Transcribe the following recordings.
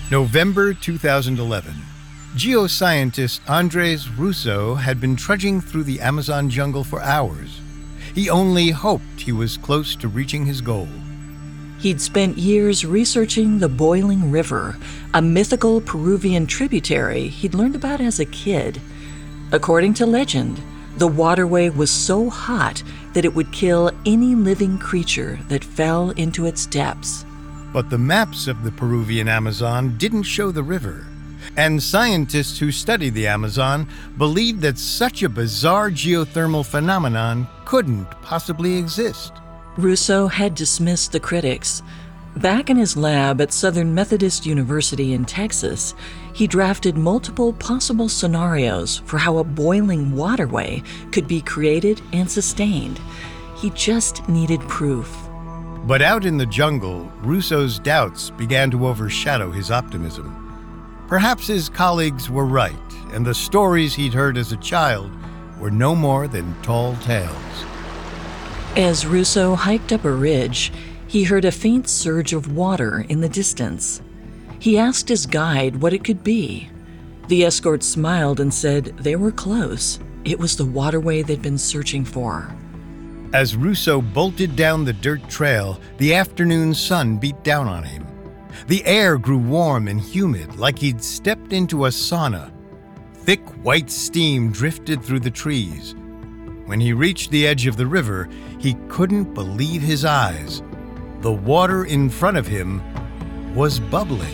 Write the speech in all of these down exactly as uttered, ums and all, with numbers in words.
November two thousand eleven. Geoscientist Andres Russo had been trudging through the Amazon jungle for hours. He only hoped he was close to reaching his goal. He'd spent years researching the Boiling River, a mythical Peruvian tributary he'd learned about as a kid. According to legend, the waterway was so hot that it would kill any living creature that fell into its depths. But the maps of the Peruvian Amazon didn't show the river, and scientists who study the Amazon believed that such a bizarre geothermal phenomenon couldn't possibly exist. Russo had dismissed the critics. Back in his lab at Southern Methodist University in Texas, he drafted multiple possible scenarios for how a boiling waterway could be created and sustained. He just needed proof. But out in the jungle, Russo's doubts began to overshadow his optimism. Perhaps his colleagues were right, and the stories he'd heard as a child were no more than tall tales. As Russo hiked up a ridge, he heard a faint surge of water in the distance. He asked his guide what it could be. The escort smiled and said they were close. It was the waterway they'd been searching for. As Russo bolted down the dirt trail, the afternoon sun beat down on him. The air grew warm and humid, like he'd stepped into a sauna. Thick white steam drifted through the trees. When he reached the edge of the river, he couldn't believe his eyes. The water in front of him was bubbling.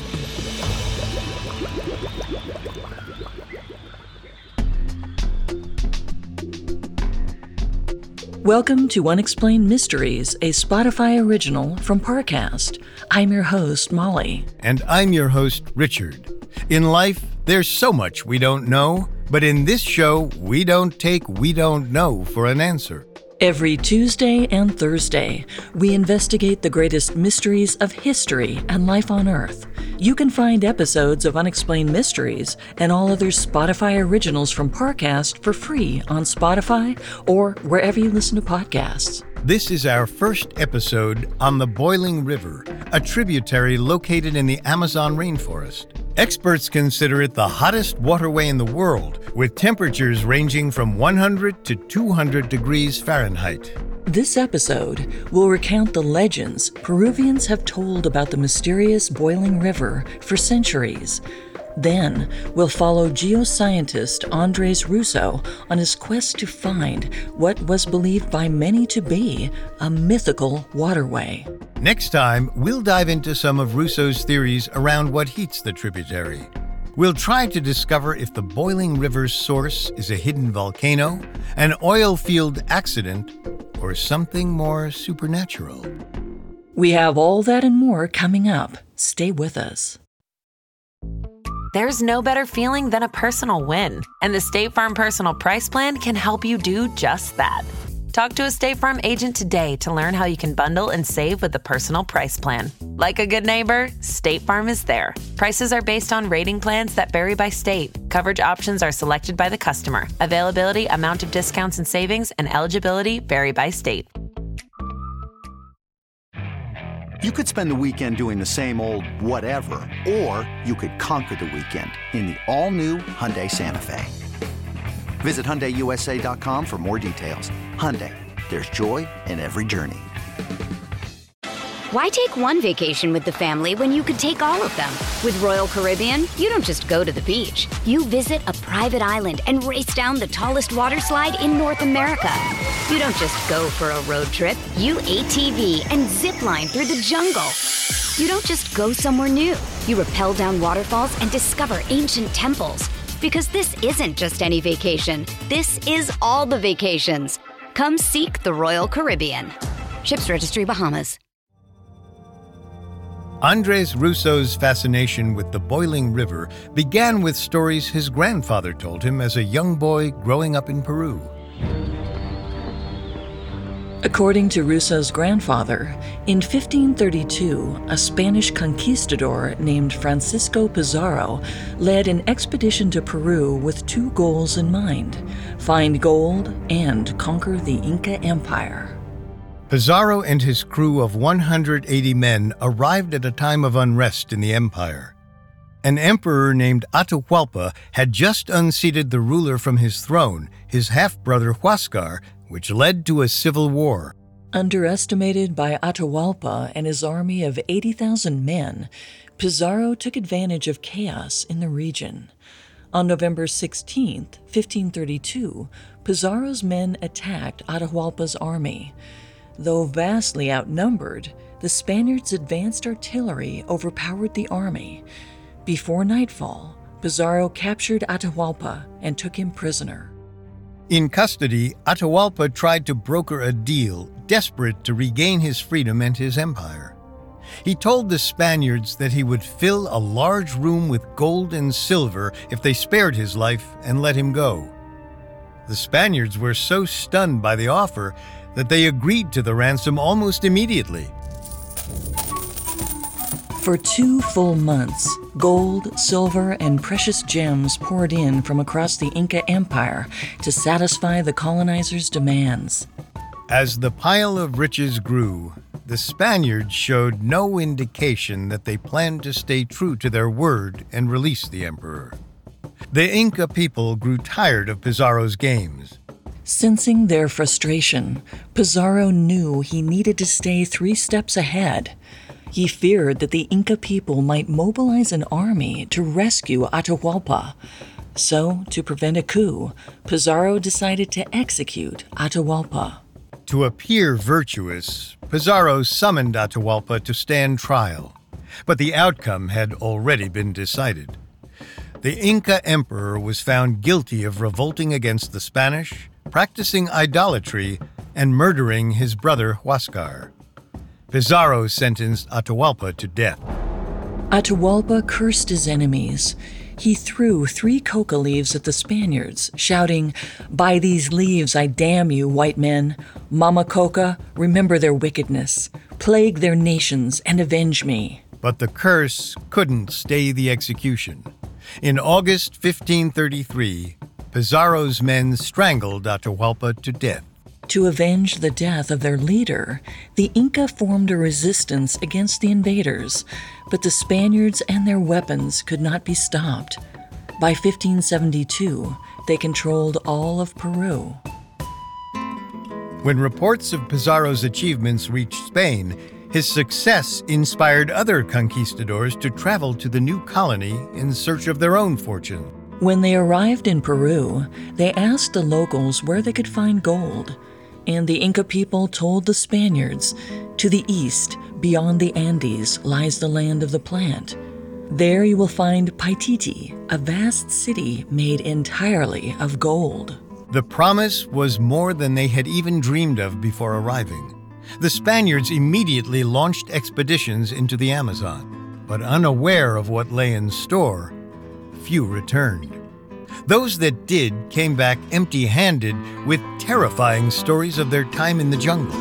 Welcome to Unexplained Mysteries, a Spotify original from Parcast. I'm your host, Molly. And I'm your host, Richard. In life, there's so much we don't know, but in this show, we don't take we don't know for an answer. Every Tuesday and Thursday, we investigate the greatest mysteries of history and life on Earth. You can find episodes of Unexplained Mysteries and all other Spotify originals from Parcast for free on Spotify or wherever you listen to podcasts. This is our first episode on the Boiling River, a tributary located in the Amazon rainforest. Experts consider it the hottest waterway in the world, with temperatures ranging from one hundred to two hundred degrees Fahrenheit. This episode will recount the legends Peruvians have told about the mysterious Boiling River for centuries. Then, we'll follow geoscientist Andres Russo on his quest to find what was believed by many to be a mythical waterway. Next time, we'll dive into some of Russo's theories around what heats the tributary. We'll try to discover if the Boiling River's source is a hidden volcano, an oil field accident, or something more supernatural. We have all that and more coming up. Stay with us. There's no better feeling than a personal win, and the State Farm Personal Price Plan can help you do just that. Talk to a State Farm agent today to learn how you can bundle and save with the Personal Price Plan. Like a good neighbor, State Farm is there. Prices are based on rating plans that vary by state. Coverage options are selected by the customer. Availability, amount of discounts and savings, and eligibility vary by state. You could spend the weekend doing the same old whatever, or you could conquer the weekend in the all-new Hyundai Santa Fe. Visit Hyundai U S A dot com for more details. Hyundai, there's joy in every journey. Why take one vacation with the family when you could take all of them? With Royal Caribbean, you don't just go to the beach. You visit a private island and race down the tallest water slide in North America. You don't just go for a road trip. You A T V and zip line through the jungle. You don't just go somewhere new. You rappel down waterfalls and discover ancient temples. Because this isn't just any vacation. This is all the vacations. Come seek the Royal Caribbean. Ships Registry, Bahamas. Andres Russo's fascination with the Boiling River began with stories his grandfather told him as a young boy growing up in Peru. According to Russo's grandfather, in fifteen thirty-two, a Spanish conquistador named Francisco Pizarro led an expedition to Peru with two goals in mind: find gold and conquer the Inca Empire. Pizarro and his crew of one hundred eighty men arrived at a time of unrest in the empire. An emperor named Atahualpa had just unseated the ruler from his throne, his half-brother Huáscar, which led to a civil war. Underestimated by Atahualpa and his army of eighty thousand men, Pizarro took advantage of chaos in the region. On November sixteenth, fifteen thirty-two, Pizarro's men attacked Atahualpa's army. Though vastly outnumbered, the Spaniards' advanced artillery overpowered the army. Before nightfall, Pizarro captured Atahualpa and took him prisoner. In custody, Atahualpa tried to broker a deal, desperate to regain his freedom and his empire. He told the Spaniards that he would fill a large room with gold and silver if they spared his life and let him go. The Spaniards were so stunned by the offer that they agreed to the ransom almost immediately. For two full months, gold, silver, and precious gems poured in from across the Inca Empire to satisfy the colonizers' demands. As the pile of riches grew, the Spaniards showed no indication that they planned to stay true to their word and release the emperor. The Inca people grew tired of Pizarro's games. Sensing their frustration, Pizarro knew he needed to stay three steps ahead. He feared that the Inca people might mobilize an army to rescue Atahualpa. So, to prevent a coup, Pizarro decided to execute Atahualpa. To appear virtuous, Pizarro summoned Atahualpa to stand trial, but the outcome had already been decided. The Inca emperor was found guilty of revolting against the Spanish, practicing idolatry, and murdering his brother Huáscar. Pizarro sentenced Atahualpa to death. Atahualpa cursed his enemies. He threw three coca leaves at the Spaniards, shouting, "By these leaves I damn you, white men! Mama Coca, remember their wickedness. Plague their nations and avenge me." But the curse couldn't stay the execution. In August fifteen thirty-three, Pizarro's men strangled Atahualpa to death. To avenge the death of their leader, the Inca formed a resistance against the invaders, but the Spaniards and their weapons could not be stopped. By fifteen seventy-two, they controlled all of Peru. When reports of Pizarro's achievements reached Spain, his success inspired other conquistadors to travel to the new colony in search of their own fortune. When they arrived in Peru, they asked the locals where they could find gold. And the Inca people told the Spaniards, "To the east, beyond the Andes, lies the land of the plant. There you will find Paititi, a vast city made entirely of gold." The promise was more than they had even dreamed of before arriving. The Spaniards immediately launched expeditions into the Amazon, but unaware of what lay in store, few returned. Those that did came back empty-handed with terrifying stories of their time in the jungle.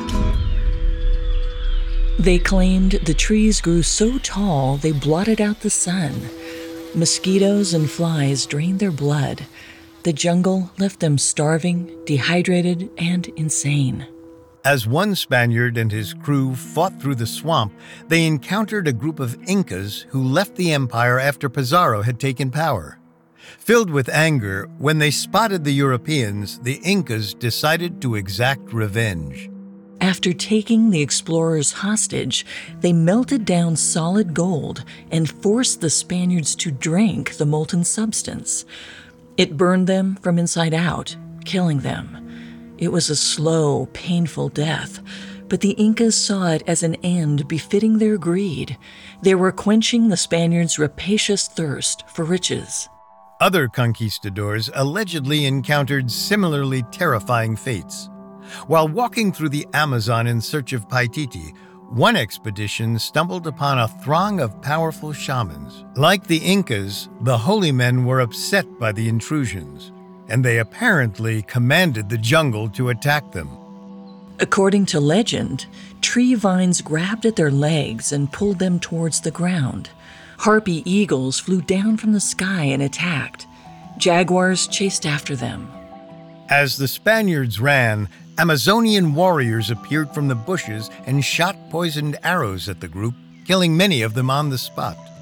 They claimed the trees grew so tall they blotted out the sun. Mosquitoes and flies drained their blood. The jungle left them starving, dehydrated, and insane. As one Spaniard and his crew fought through the swamp, they encountered a group of Incas who left the empire after Pizarro had taken power. Filled with anger, when they spotted the Europeans, the Incas decided to exact revenge. After taking the explorers hostage, they melted down solid gold and forced the Spaniards to drink the molten substance. It burned them from inside out, killing them. It was a slow, painful death, but the Incas saw it as an end befitting their greed. They were quenching the Spaniards' rapacious thirst for riches. Other conquistadors allegedly encountered similarly terrifying fates. While walking through the Amazon in search of Paititi, one expedition stumbled upon a throng of powerful shamans. Like the Incas, the holy men were upset by the intrusions, and they apparently commanded the jungle to attack them. According to legend, tree vines grabbed at their legs and pulled them towards the ground. Harpy eagles flew down from the sky and attacked. Jaguars chased after them. As the Spaniards ran, Amazonian warriors appeared from the bushes and shot poisoned arrows at the group, killing many of them on the spot.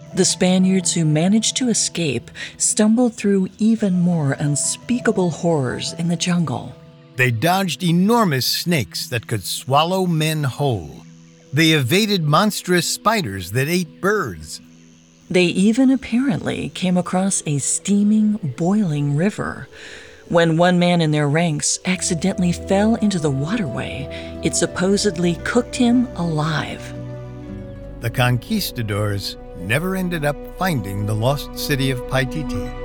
The Spaniards who managed to escape stumbled through even more unspeakable horrors in the jungle. They dodged enormous snakes that could swallow men whole. They evaded monstrous spiders that ate birds. They even apparently came across a steaming, boiling river. When one man in their ranks accidentally fell into the waterway, it supposedly cooked him alive. The conquistadors never ended up finding the lost city of Paititi.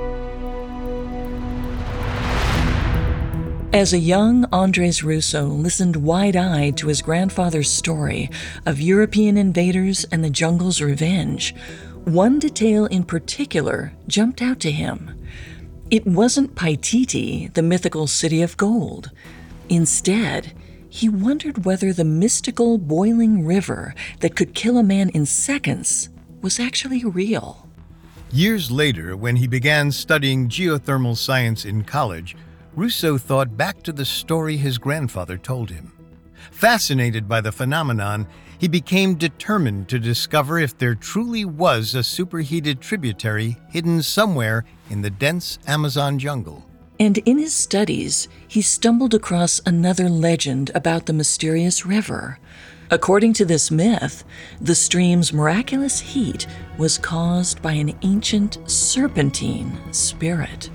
As a young Andres Russo listened wide-eyed to his grandfather's story of European invaders and the jungle's revenge, one detail in particular jumped out to him. It wasn't Paititi, the mythical city of gold. Instead, he wondered whether the mystical boiling river that could kill a man in seconds was actually real. Years later, when he began studying geothermal science in college, Russo thought back to the story his grandfather told him. Fascinated by the phenomenon, he became determined to discover if there truly was a superheated tributary hidden somewhere in the dense Amazon jungle. And in his studies, he stumbled across another legend about the mysterious river. According to this myth, the stream's miraculous heat was caused by an ancient serpentine spirit.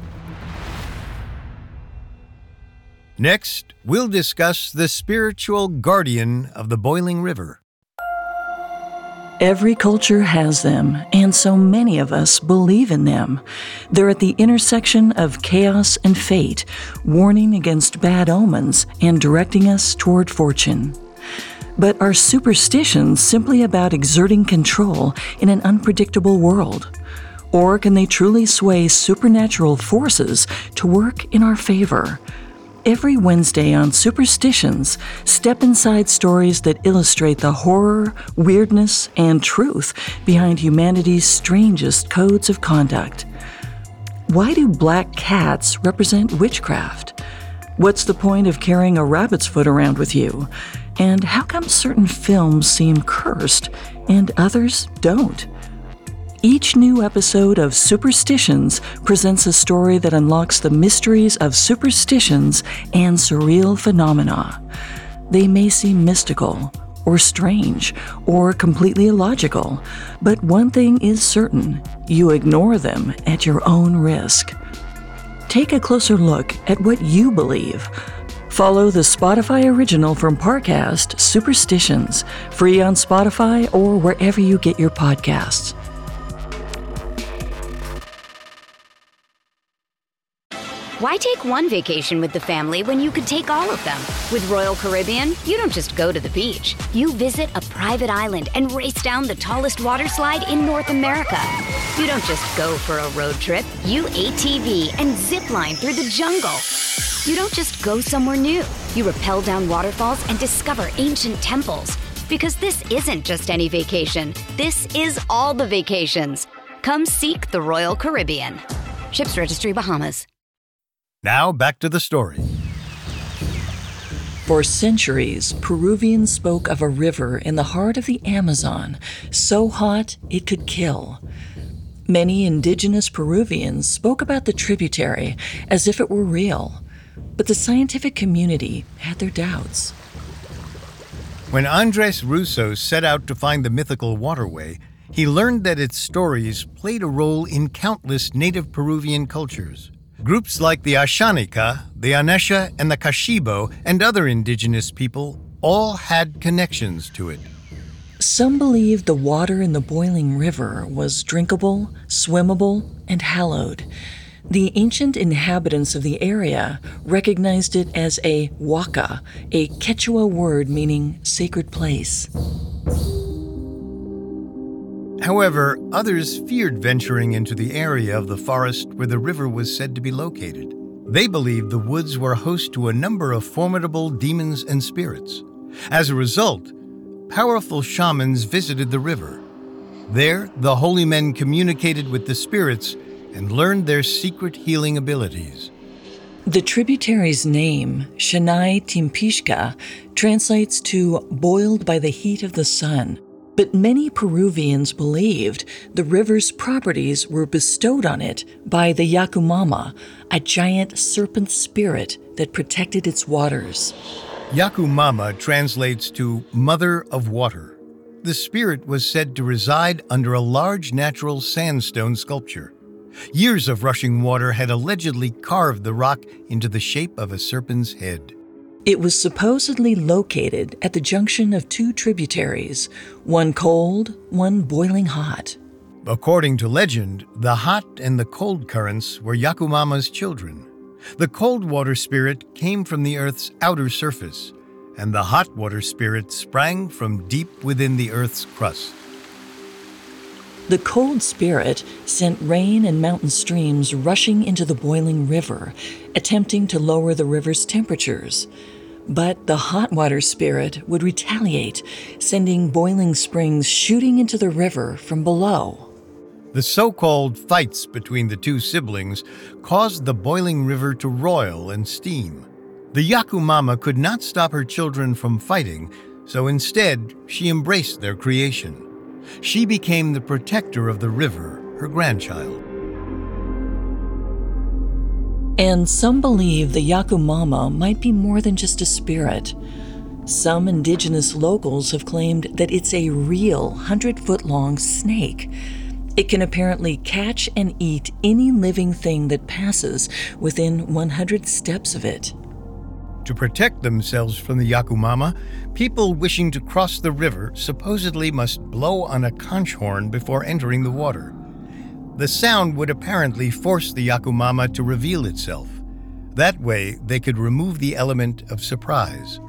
Next, we'll discuss the spiritual guardian of the boiling river. Every culture has them, and so many of us believe in them. They're at the intersection of chaos and fate, warning against bad omens and directing us toward fortune. But are superstitions simply about exerting control in an unpredictable world? Or can they truly sway supernatural forces to work in our favor? Every Wednesday on Superstitions, step inside stories that illustrate the horror, weirdness, and truth behind humanity's strangest codes of conduct. Why do black cats represent witchcraft? What's the point of carrying a rabbit's foot around with you? And how come certain films seem cursed and others don't? Each new episode of Superstitions presents a story that unlocks the mysteries of superstitions and surreal phenomena. They may seem mystical, or strange, or completely illogical, but one thing is certain: you ignore them at your own risk. Take a closer look at what you believe. Follow the Spotify original from Parcast, Superstitions, free on Spotify or wherever you get your podcasts. Why take one vacation with the family when you could take all of them? With Royal Caribbean, you don't just go to the beach. You visit a private island and race down the tallest water slide in North America. You don't just go for a road trip. You A T V and zip line through the jungle. You don't just go somewhere new. You rappel down waterfalls and discover ancient temples. Because this isn't just any vacation. This is all the vacations. Come seek the Royal Caribbean. Ships Registry, Bahamas. Now back to the story. For centuries, Peruvians spoke of a river in the heart of the Amazon, so hot it could kill. Many indigenous Peruvians spoke about the tributary as if it were real, but the scientific community had their doubts. When Andres Russo set out to find the mythical waterway, he learned that its stories played a role in countless native Peruvian cultures. Groups like the Ashanika, the Anesha, and the Kashibo, and other indigenous people all had connections to it. Some believed the water in the boiling river was drinkable, swimmable, and hallowed. The ancient inhabitants of the area recognized it as a waka, a Quechua word meaning sacred place. However, others feared venturing into the area of the forest where the river was said to be located. They believed the woods were host to a number of formidable demons and spirits. As a result, powerful shamans visited the river. There, the holy men communicated with the spirits and learned their secret healing abilities. The tributary's name, Shanay Timpishka, translates to boiled by the heat of the sun. But many Peruvians believed the river's properties were bestowed on it by the Yakumama, a giant serpent spirit that protected its waters. Yakumama translates to Mother of Water. The spirit was said to reside under a large natural sandstone sculpture. Years of rushing water had allegedly carved the rock into the shape of a serpent's head. It was supposedly located at the junction of two tributaries, one cold, one boiling hot. According to legend, the hot and the cold currents were Yakumama's children. The cold water spirit came from the earth's outer surface, and the hot water spirit sprang from deep within the earth's crust. The cold spirit sent rain and mountain streams rushing into the boiling river, attempting to lower the river's temperatures. But the hot water spirit would retaliate, sending boiling springs shooting into the river from below. The so-called fights between the two siblings caused the boiling river to roil and steam. The Yakumama could not stop her children from fighting, so instead she embraced their creation. She became the protector of the river, her grandchild. And some believe the Yakumama might be more than just a spirit. Some indigenous locals have claimed that it's a real hundred-foot-long snake. It can apparently catch and eat any living thing that passes within one hundred steps of it. To protect themselves from the Yakumama, people wishing to cross the river supposedly must blow on a conch horn before entering the water. The sound would apparently force the Yakumama to reveal itself. That way, they could remove the element of surprise.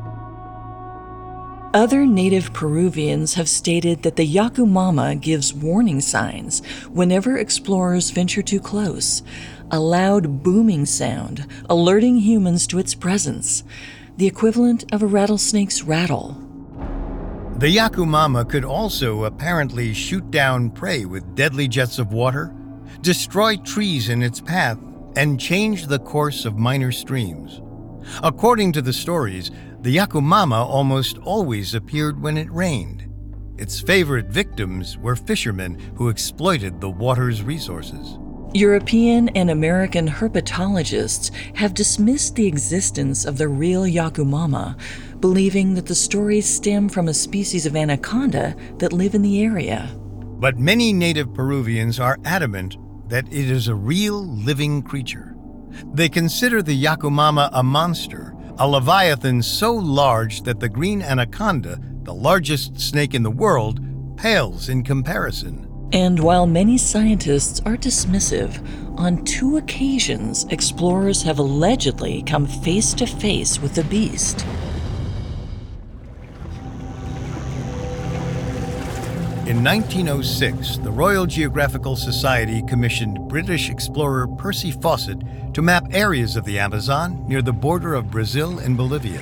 Other native Peruvians have stated that the Yakumama gives warning signs whenever explorers venture too close, a loud booming sound alerting humans to its presence, the equivalent of a rattlesnake's rattle. The Yakumama could also apparently shoot down prey with deadly jets of water, destroy trees in its path, and change the course of minor streams. According to the stories, the Yakumama almost always appeared when it rained. Its favorite victims were fishermen who exploited the water's resources. European and American herpetologists have dismissed the existence of the real Yakumama, believing that the stories stem from a species of anaconda that live in the area. But many native Peruvians are adamant that it is a real living creature. They consider the Yakumama a monster, a leviathan so large that the green anaconda, the largest snake in the world, pales in comparison. And while many scientists are dismissive, on two occasions explorers have allegedly come face to face with the beast. In nineteen oh six, the Royal Geographical Society commissioned British explorer Percy Fawcett to map areas of the Amazon near the border of Brazil and Bolivia.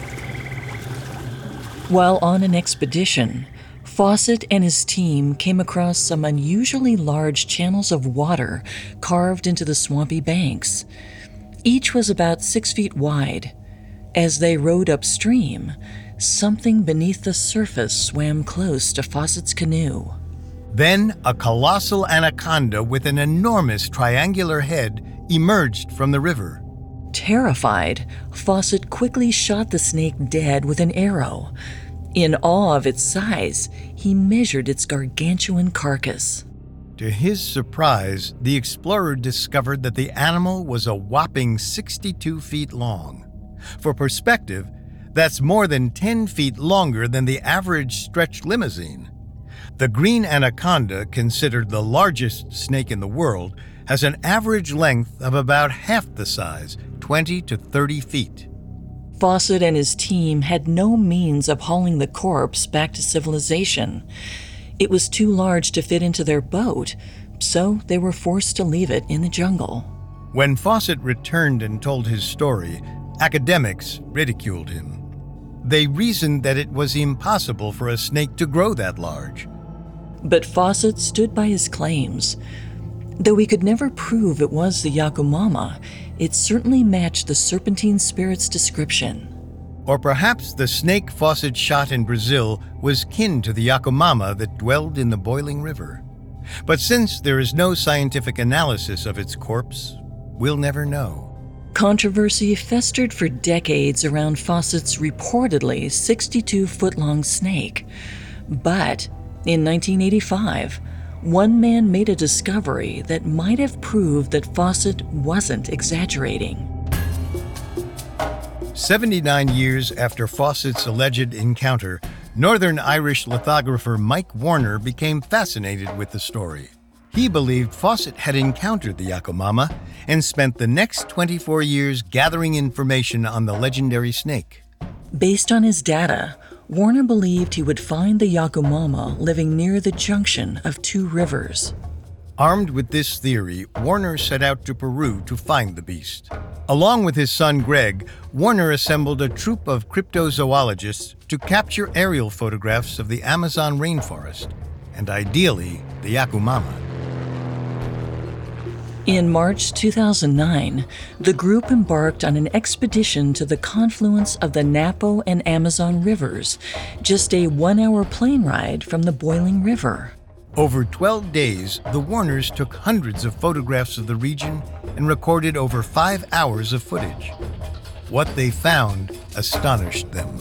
While on an expedition, Fawcett and his team came across some unusually large channels of water carved into the swampy banks. Each was about six feet wide. As they rowed upstream, something beneath the surface swam close to Fawcett's canoe. Then a colossal anaconda with an enormous triangular head emerged from the river. Terrified, Fawcett quickly shot the snake dead with an arrow. In awe of its size, he measured its gargantuan carcass. To his surprise, the explorer discovered that the animal was a whopping sixty-two feet long. For perspective, that's more than ten feet longer than the average stretch limousine. The green anaconda, considered the largest snake in the world, has an average length of about half the size, twenty to thirty feet. Fawcett and his team had no means of hauling the corpse back to civilization. It was too large to fit into their boat, so they were forced to leave it in the jungle. When Fawcett returned and told his story, academics ridiculed him. They reasoned that it was impossible for a snake to grow that large. But Fawcett stood by his claims. Though we could never prove it was the Yakumama, it certainly matched the serpentine spirit's description. Or perhaps the snake Fawcett shot in Brazil was kin to the Yakumama that dwelled in the boiling river. But since there is no scientific analysis of its corpse, we'll never know. Controversy festered for decades around Fawcett's reportedly sixty-two-foot-long snake. But in nineteen eighty-five, one man made a discovery that might have proved that Fawcett wasn't exaggerating. seventy-nine years after Fawcett's alleged encounter, Northern Irish lithographer Mike Warner became fascinated with the story. He believed Fawcett had encountered the Yakumama and spent the next twenty-four years gathering information on the legendary snake. Based on his data, Warner believed he would find the Yakumama living near the junction of two rivers. Armed with this theory, Warner set out to Peru to find the beast. Along with his son Greg, Warner assembled a troupe of cryptozoologists to capture aerial photographs of the Amazon rainforest, and ideally, the Yakumama. In March two thousand nine, the group embarked on an expedition to the confluence of the Napo and Amazon rivers, just a one-hour plane ride from the boiling river. Over twelve days, the Warners took hundreds of photographs of the region and recorded over five hours of footage. What they found astonished them.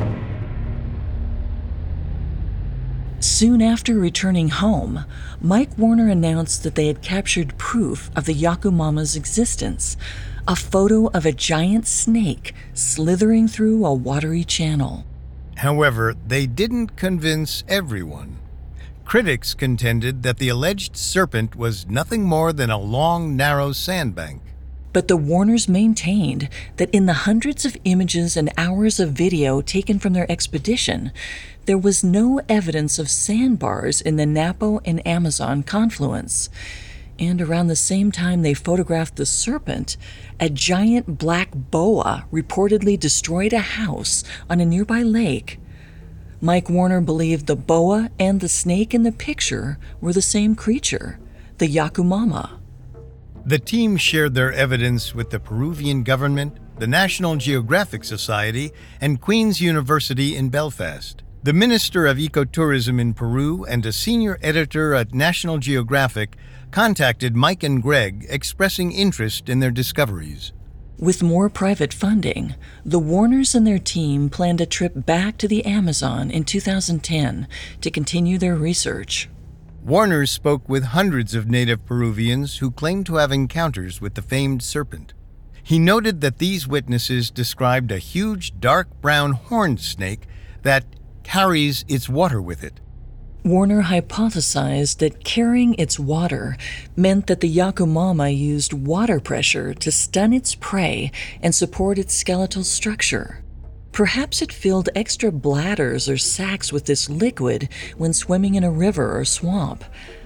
Soon after returning home, Mike Warner announced that they had captured proof of the Yakumama's existence, a photo of a giant snake slithering through a watery channel. However, they didn't convince everyone. Critics contended that the alleged serpent was nothing more than a long, narrow sandbank. But the Warners maintained that in the hundreds of images and hours of video taken from their expedition, there was no evidence of sandbars in the Napo and Amazon confluence. And around the same time they photographed the serpent, a giant black boa reportedly destroyed a house on a nearby lake. Mike Warner believed the boa and the snake in the picture were the same creature, the Yakumama. The team shared their evidence with the Peruvian government, the National Geographic Society, and Queen's University in Belfast. The Minister of Ecotourism in Peru and a senior editor at National Geographic contacted Mike and Greg, expressing interest in their discoveries. With more private funding, the Warners and their team planned a trip back to the Amazon in two thousand ten to continue their research. Warner spoke with hundreds of native Peruvians who claimed to have encounters with the famed serpent. He noted that these witnesses described a huge dark brown horned snake that carries its water with it. Warner hypothesized that carrying its water meant that the Yakumama used water pressure to stun its prey and support its skeletal structure. Perhaps it filled extra bladders or sacks with this liquid when swimming in a river or swamp.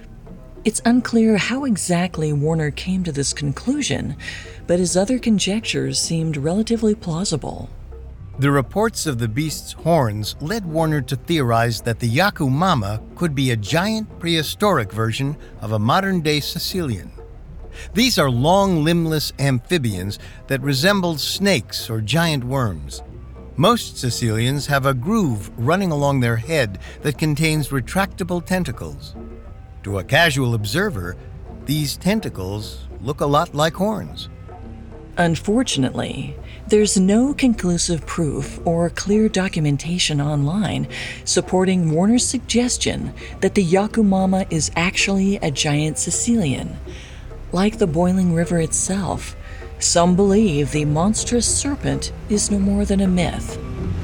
It's unclear how exactly Warner came to this conclusion, but his other conjectures seemed relatively plausible. The reports of the beast's horns led Warner to theorize that the Yakumama could be a giant prehistoric version of a modern-day Sicilian. These are long, limbless amphibians that resemble snakes or giant worms. Most Sicilians have a groove running along their head that contains retractable tentacles. To a casual observer, these tentacles look a lot like horns. Unfortunately, there's no conclusive proof or clear documentation online supporting Warner's suggestion that the Yakumama is actually a giant Sicilian. Like the boiling river itself, some believe the monstrous serpent is no more than a myth.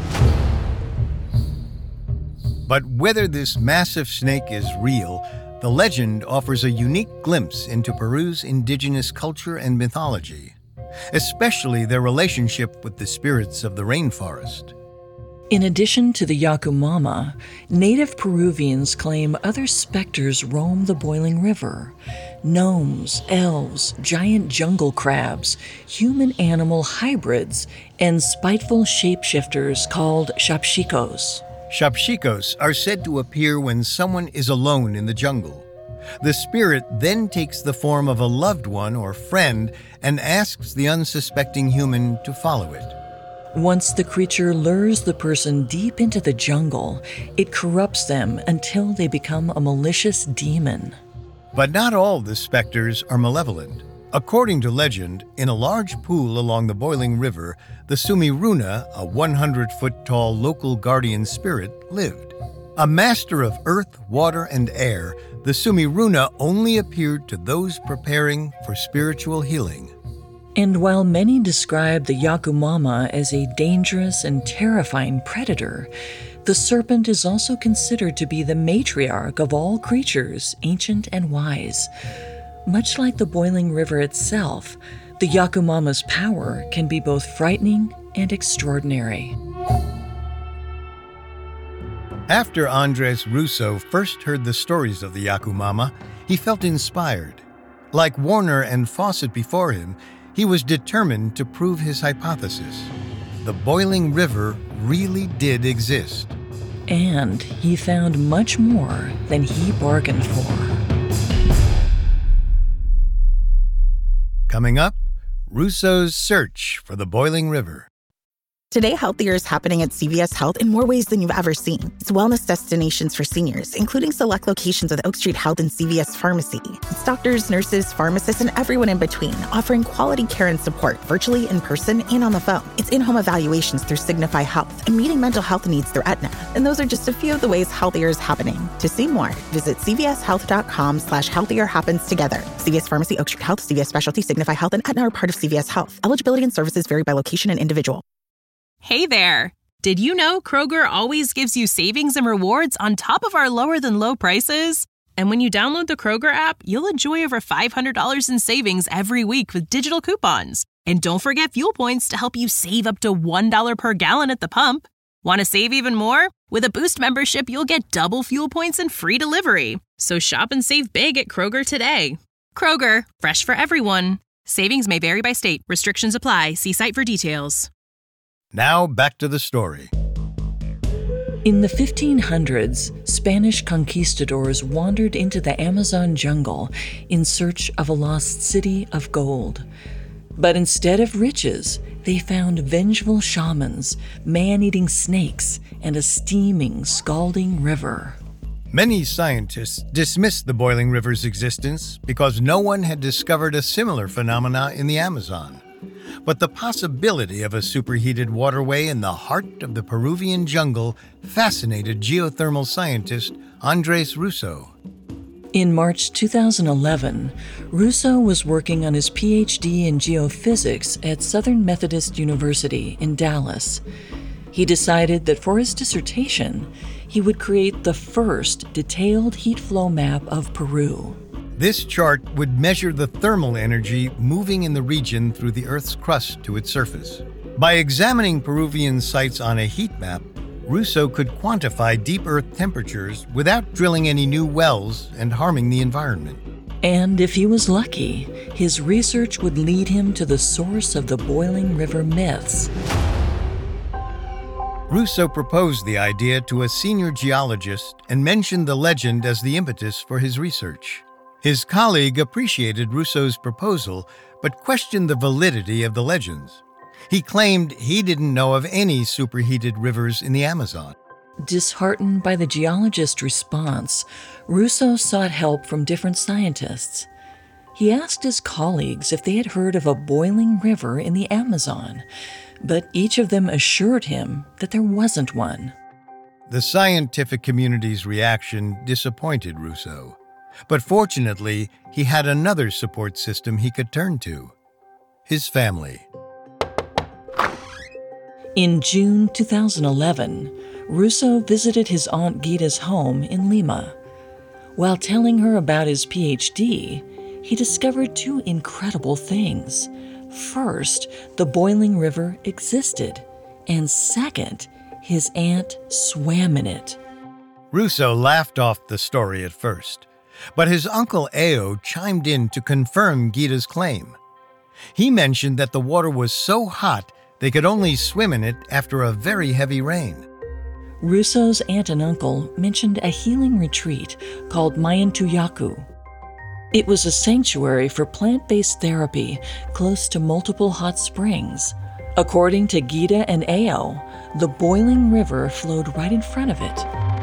But whether this massive snake is real, the legend offers a unique glimpse into Peru's indigenous culture and mythology, especially their relationship with the spirits of the rainforest. In addition to the Yakumama, native Peruvians claim other specters roam the boiling river. Gnomes, elves, giant jungle crabs, human-animal hybrids, and spiteful shapeshifters called shapshikos. Shapshikos are said to appear when someone is alone in the jungle. The spirit then takes the form of a loved one or friend and asks the unsuspecting human to follow it. Once the creature lures the person deep into the jungle, it corrupts them until they become a malicious demon. But not all the specters are malevolent. According to legend, in a large pool along the boiling river, the Sumiruna, a one hundred foot tall local guardian spirit, lived. A master of earth, water, and air, the Sumiruna only appeared to those preparing for spiritual healing. And while many describe the Yakumama as a dangerous and terrifying predator, the serpent is also considered to be the matriarch of all creatures, ancient and wise. Much like the boiling river itself, the Yakumama's power can be both frightening and extraordinary. After Andres Russo first heard the stories of the Yakumama, he felt inspired. Like Warner and Fawcett before him, he was determined to prove his hypothesis. The boiling river really did exist. And he found much more than he bargained for. Coming up, Russo's search for the boiling river. Today, Healthier is happening at C V S Health in more ways than you've ever seen. It's wellness destinations for seniors, including select locations with Oak Street Health and C V S Pharmacy. It's doctors, nurses, pharmacists, and everyone in between, offering quality care and support virtually, in person, and on the phone. It's in-home evaluations through Signify Health and meeting mental health needs through Aetna. And those are just a few of the ways Healthier is happening. To see more, visit cvshealth.com slash healthier happens together. C V S Pharmacy, Oak Street Health, C V S Specialty, Signify Health, and Aetna are part of C V S Health. Eligibility and services vary by location and individual. Hey there! Did you know Kroger always gives you savings and rewards on top of our lower-than-low prices? And when you download the Kroger app, you'll enjoy over five hundred dollars in savings every week with digital coupons. And don't forget fuel points to help you save up to one dollar per gallon at the pump. Want to save even more? With a Boost membership, you'll get double fuel points and free delivery. So shop and save big at Kroger today. Kroger, fresh for everyone. Savings may vary by state. Restrictions apply. See site for details. Now back to the story. In the fifteen hundreds, Spanish conquistadors wandered into the Amazon jungle in search of a lost city of gold. But instead of riches, they found vengeful shamans, man-eating snakes, and a steaming, scalding river. Many scientists dismissed the boiling river's existence because no one had discovered a similar phenomena in the Amazon. But the possibility of a superheated waterway in the heart of the Peruvian jungle fascinated geothermal scientist Andres Russo. In March two thousand eleven, Russo was working on his P H D in geophysics at Southern Methodist University in Dallas. He decided that for his dissertation, he would create the first detailed heat flow map of Peru. This chart would measure the thermal energy moving in the region through the Earth's crust to its surface. By examining Peruvian sites on a heat map, Russo could quantify deep Earth temperatures without drilling any new wells and harming the environment. And if he was lucky, his research would lead him to the source of the boiling river myths. Russo proposed the idea to a senior geologist and mentioned the legend as the impetus for his research. His colleague appreciated Russo's proposal, but questioned the validity of the legends. He claimed he didn't know of any superheated rivers in the Amazon. Disheartened by the geologist's response, Russo sought help from different scientists. He asked his colleagues if they had heard of a boiling river in the Amazon, but each of them assured him that there wasn't one. The scientific community's reaction disappointed Russo. But fortunately, he had another support system he could turn to: his family. In June two thousand eleven, Russo visited his Aunt Gita's home in Lima. While telling her about his P H D, he discovered two incredible things. First, the boiling river existed, and second, his aunt swam in it. Russo laughed off the story at first, but his uncle Ao chimed in to confirm Gita's claim. He mentioned that the water was so hot they could only swim in it after a very heavy rain. Russo's aunt and uncle mentioned a healing retreat called Mayantuyaku. It was a sanctuary for plant-based therapy close to multiple hot springs. According to Gita and Ao, the boiling river flowed right in front of it.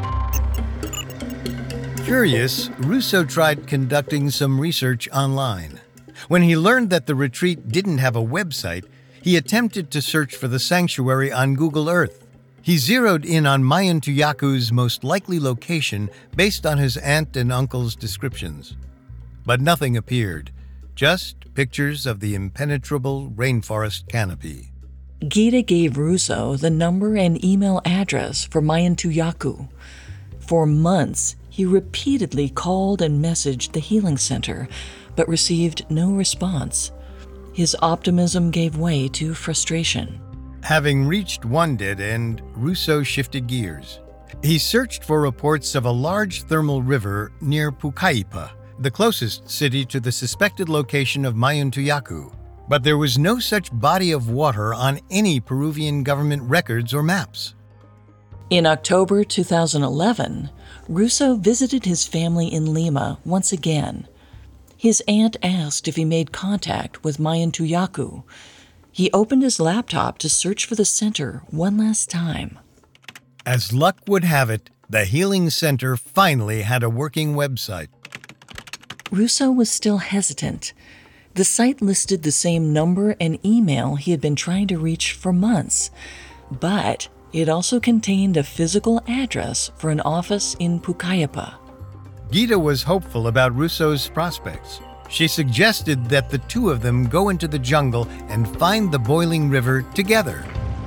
Curious, Russo tried conducting some research online. When he learned that the retreat didn't have a website, he attempted to search for the sanctuary on Google Earth. He zeroed in on Mayantuyaku's most likely location based on his aunt and uncle's descriptions. But nothing appeared, just pictures of the impenetrable rainforest canopy. Gita gave Russo the number and email address for Mayantuyaku. For months, he repeatedly called and messaged the healing center, but received no response. His optimism gave way to frustration. Having reached one dead end, Russo shifted gears. He searched for reports of a large thermal river near Pucallpa, the closest city to the suspected location of Mayantuyaku. But there was no such body of water on any Peruvian government records or maps. In October two thousand eleven, Russo visited his family in Lima once again. His aunt asked if he made contact with Mayantuyaku. He opened his laptop to search for the center one last time. As luck would have it, the healing center finally had a working website. Russo was still hesitant. The site listed the same number and email he had been trying to reach for months, but it also contained a physical address for an office in Pucallpa. Gita was hopeful about Russo's prospects. She suggested that the two of them go into the jungle and find the boiling river together.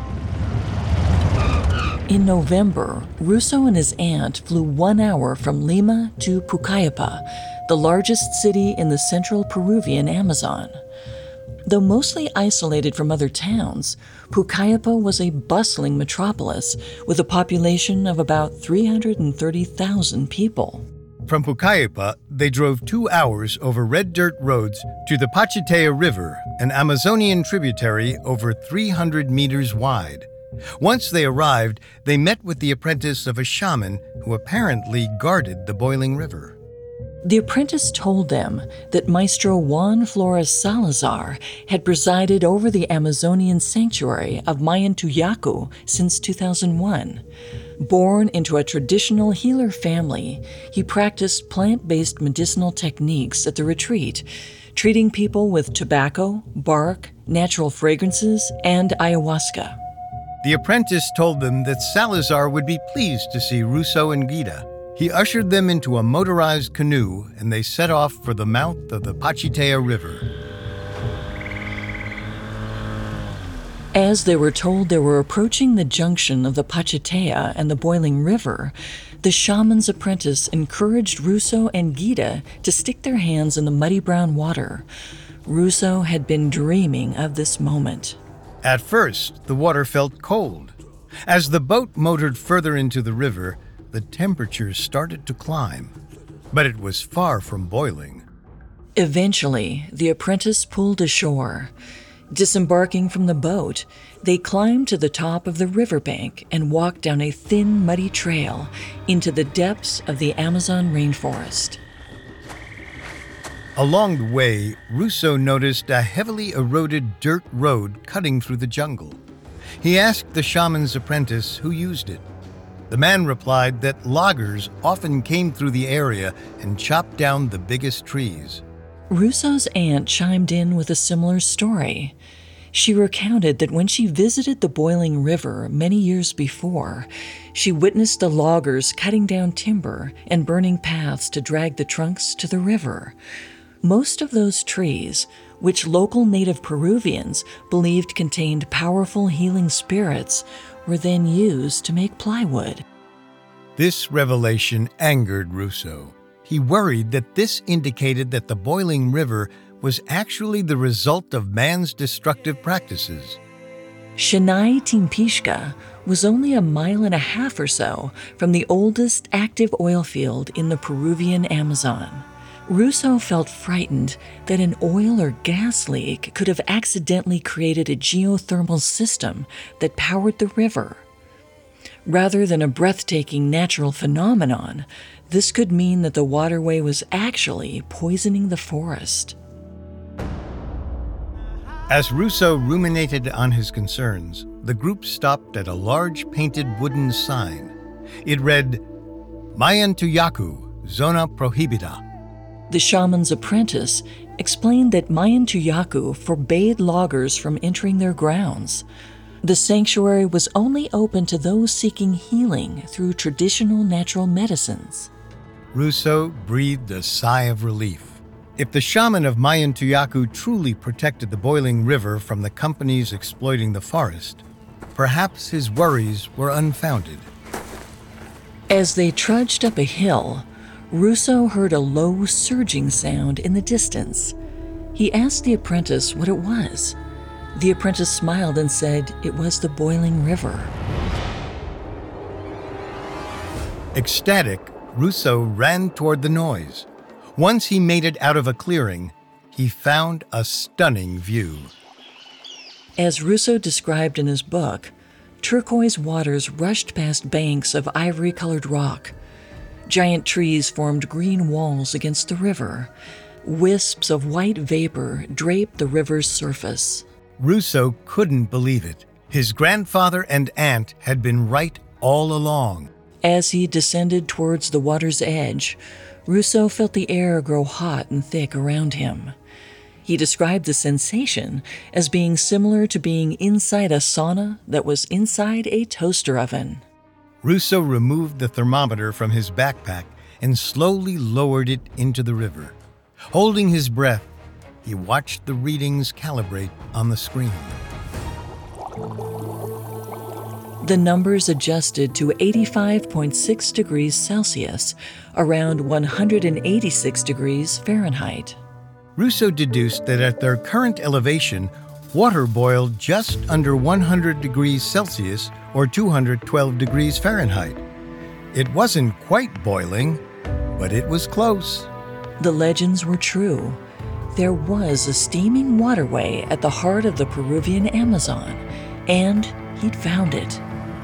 In November, Russo and his aunt flew one hour from Lima to Pucallpa, the largest city in the central Peruvian Amazon. Though mostly isolated from other towns, Pucallpa was a bustling metropolis with a population of about three hundred thirty thousand people. From Pucallpa, they drove two hours over red dirt roads to the Pachitea River, an Amazonian tributary over three hundred meters wide. Once they arrived, they met with the apprentice of a shaman who apparently guarded the boiling river. The apprentice told them that Maestro Juan Flores Salazar had presided over the Amazonian sanctuary of Mayantuyaku since two thousand one. Born into a traditional healer family, he practiced plant-based medicinal techniques at the retreat, treating people with tobacco, bark, natural fragrances, and ayahuasca. The apprentice told them that Salazar would be pleased to see Russo and Gita. He ushered them into a motorized canoe, and they set off for the mouth of the Pachitea River. As they were told they were approaching the junction of the Pachitea and the boiling river, the shaman's apprentice encouraged Russo and Gita to stick their hands in the muddy brown water. Russo had been dreaming of this moment. At first, the water felt cold. As the boat motored further into the river, the temperature started to climb, but it was far from boiling. Eventually, the apprentice pulled ashore. Disembarking from the boat, they climbed to the top of the riverbank and walked down a thin, muddy trail into the depths of the Amazon rainforest. Along the way, Russo noticed a heavily eroded dirt road cutting through the jungle. He asked the shaman's apprentice who used it. The man replied that loggers often came through the area and chopped down the biggest trees. Russo's aunt chimed in with a similar story. She recounted that when she visited the boiling river many years before, she witnessed the loggers cutting down timber and burning paths to drag the trunks to the river. Most of those trees, which local native Peruvians believed contained powerful healing spirits, were then used to make plywood. This revelation angered Russo. He worried that this indicated that the boiling river was actually the result of man's destructive practices. Shanay Timpishka was only a mile and a half or so from the oldest active oil field in the Peruvian Amazon. Russo felt frightened that an oil or gas leak could have accidentally created a geothermal system that powered the river. Rather than a breathtaking natural phenomenon, this could mean that the waterway was actually poisoning the forest. As Russo ruminated on his concerns, the group stopped at a large painted wooden sign. It read, Mayantuyacu, Zona Prohibida. The shaman's apprentice explained that Mayantuyacu forbade loggers from entering their grounds. The sanctuary was only open to those seeking healing through traditional natural medicines. Russo breathed a sigh of relief. If the shaman of Mayantuyacu truly protected the boiling river from the companies exploiting the forest, perhaps his worries were unfounded. As they trudged up a hill, Russo heard a low, surging sound in the distance. He asked the apprentice what it was. The apprentice smiled and said it was the boiling river. Ecstatic, Russo ran toward the noise. Once he made it out of a clearing, he found a stunning view. As Russo described in his book, turquoise waters rushed past banks of ivory-colored rock. Giant trees formed green walls against the river. Wisps of white vapor draped the river's surface. Russo couldn't believe it. His grandfather and aunt had been right all along. As he descended towards the water's edge, Russo felt the air grow hot and thick around him. He described the sensation as being similar to being inside a sauna that was inside a toaster oven. Russo removed the thermometer from his backpack and slowly lowered it into the river. Holding his breath, he watched the readings calibrate on the screen. The numbers adjusted to eighty-five point six degrees Celsius, around one hundred eighty-six degrees Fahrenheit. Russo deduced that at their current elevation, water boiled just under one hundred degrees Celsius or two hundred twelve degrees Fahrenheit. It wasn't quite boiling, but it was close. The legends were true. There was a steaming waterway at the heart of the Peruvian Amazon, and he'd found it.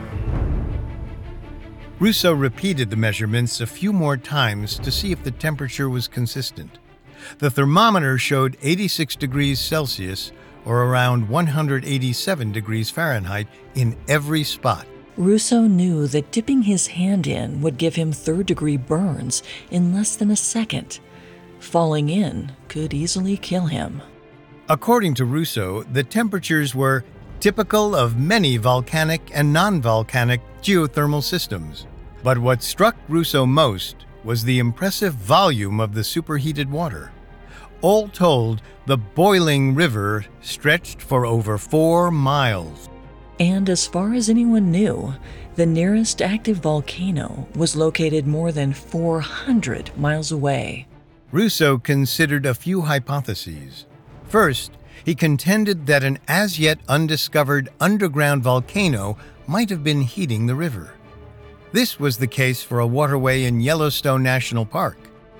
Russo repeated the measurements a few more times to see if the temperature was consistent. The thermometer showed eighty-six degrees Celsius, or around one hundred eighty-seven degrees Fahrenheit, in every spot. Russo knew that dipping his hand in would give him third-degree burns in less than a second. Falling in could easily kill him. According to Russo, the temperatures were typical of many volcanic and non-volcanic geothermal systems. But what struck Russo most was the impressive volume of the superheated water. All told, the boiling river stretched for over four miles. And as far as anyone knew, the nearest active volcano was located more than four hundred miles away. Russo considered a few hypotheses. First, he contended that an as-yet undiscovered underground volcano might have been heating the river. This was the case for a waterway in Yellowstone National Park.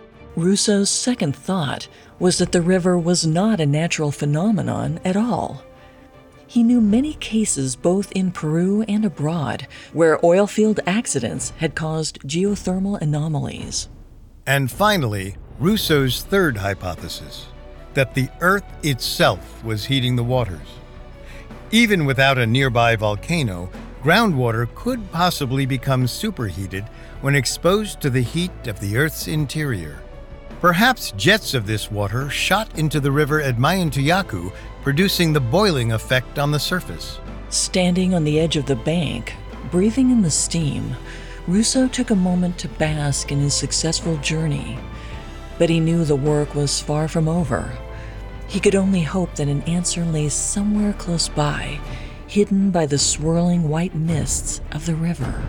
Russo's second thought was that the river was not a natural phenomenon at all. He knew many cases both in Peru and abroad where oil field accidents had caused geothermal anomalies. And finally, Russo's third hypothesis, that the Earth itself was heating the waters. Even without a nearby volcano, groundwater could possibly become superheated when exposed to the heat of the Earth's interior. Perhaps jets of this water shot into the river at Mayantuyacu, producing the boiling effect on the surface. Standing on the edge of the bank, breathing in the steam, Russo took a moment to bask in his successful journey. But he knew the work was far from over. He could only hope that an answer lay somewhere close by, hidden by the swirling white mists of the river.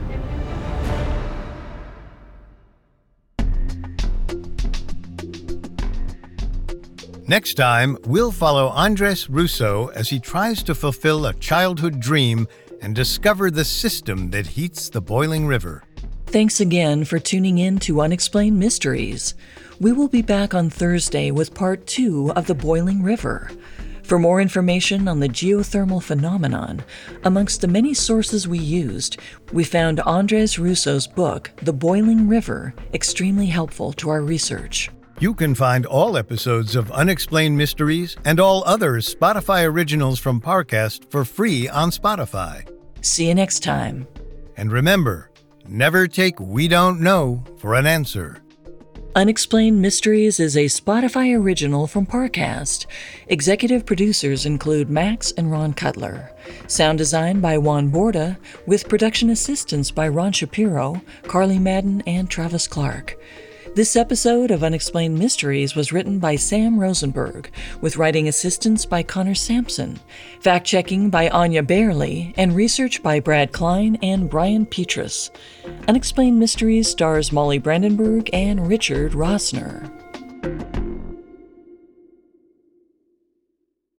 Next time, we'll follow Andres Russo as he tries to fulfill a childhood dream and discover the system that heats the boiling river. Thanks again for tuning in to Unexplained Mysteries. We will be back on Thursday with part two of the boiling river. For more information on the geothermal phenomenon, amongst the many sources we used, we found Andres Russo's book, The Boiling River, extremely helpful to our research. You can find all episodes of Unexplained Mysteries and all other Spotify originals from Parcast for free on Spotify. See you next time. And remember, never take "we don't know" for an answer. Unexplained Mysteries is a Spotify original from Parcast. Executive producers include Max and Ron Cutler. Sound design by Juan Borda, with production assistance by Ron Shapiro, Carly Madden, and Travis Clark. This episode of Unexplained Mysteries was written by Sam Rosenberg, with writing assistance by Connor Sampson, fact-checking by Anya Bailey, and research by Brad Klein and Brian Petrus. Unexplained Mysteries stars Molly Brandenburg and Richard Rossner.